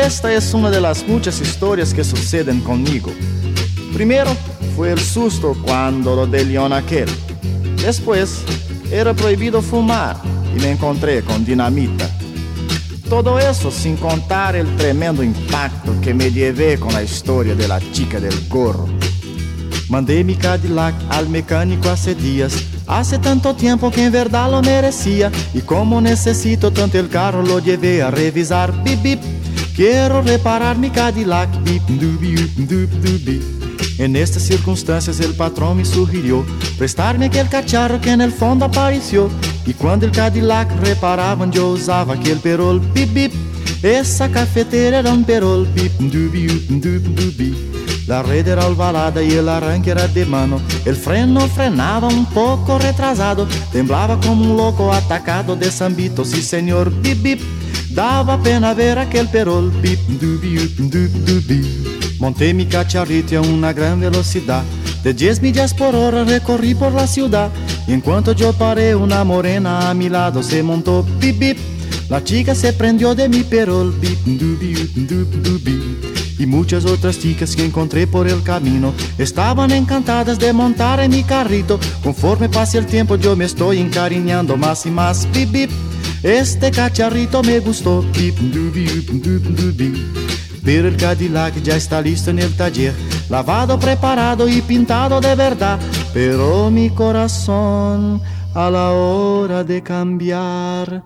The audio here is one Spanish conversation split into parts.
Esta es una de las muchas historias que suceden conmigo. Primero fue el susto cuando lo de león aquel. Después era prohibido fumar y me encontré con dinamita. Todo eso sin contar el tremendo impacto que me llevé con la historia de la chica del gorro. Mandé mi Cadillac al mecánico hace días. Hace tanto tiempo que en verdad lo merecía. Y como necesito tanto el carro, lo llevé a revisar. Bip, bip. Quiero reparar mi Cadillac. Bip, dubi, dubi, dubi. En estas circunstancias el patrón me sugirió prestarme aquel cacharro que en el fondo apareció. Y cuando el Cadillac reparaban yo usaba aquel perol. Bip, bip. Esa cafetera era un perol. Bip, dubi, dubi, dubi. La red era ovalada y el arranque era de mano. El freno frenaba un poco retrasado. Temblaba como un loco atacado de Sambito. Sí señor, bip bip. Daba pena ver aquel perol. Bip dubi dubi dubi. Monté mi cacharrito a una gran velocidad. De 10 millas por hora recorrí por la ciudad. Y en cuanto yo paré, una morena a mi lado se montó. Bip bip. La chica se prendió de mi perol. Bip dubi dubi dubi. Y muchas otras chicas que encontré por el camino estaban encantadas de montar en mi carrito. Conforme pase el tiempo yo me estoy encariñando más y más. Bip, bip. Este cacharrito me gustó. Bip, dubi, dubi, dubi. Pero el Cadillac ya está listo en el taller, lavado, preparado y pintado de verdad. Pero mi corazón a la hora de cambiar,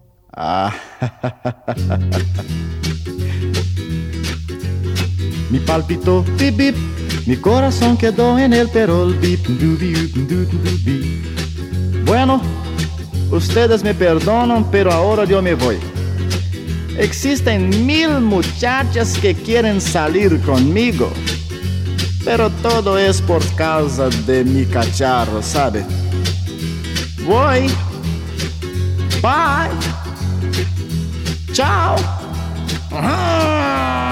me palpitó, bip, bip. Mi corazón quedó en el perol, bip, dubi, dubi, dubi. Bueno, ustedes me perdonan, pero ahora yo me voy. Existen 1000 muchachas que quieren salir conmigo, pero todo es por causa de mi cacharro, ¿sabe? Voy. Bye. Chao.